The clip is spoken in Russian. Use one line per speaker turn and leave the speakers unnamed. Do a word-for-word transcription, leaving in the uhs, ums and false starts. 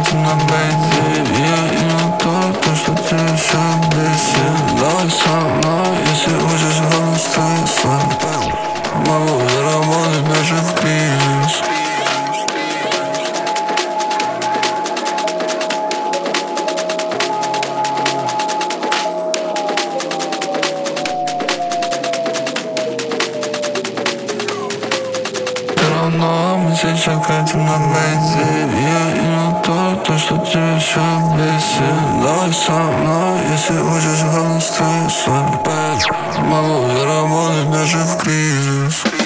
катим на бензе. Я и на то, то, что ты еще бесит. Давай со мной, если хочешь, главное стой с нами. Могу заработать даже в кризис. Но мы сейчас катим на бензе. Я и на то, то, что тебя еще бесит. Давай со мной, если хочешь, главное стой с нами. Могу заработать даже в кризис.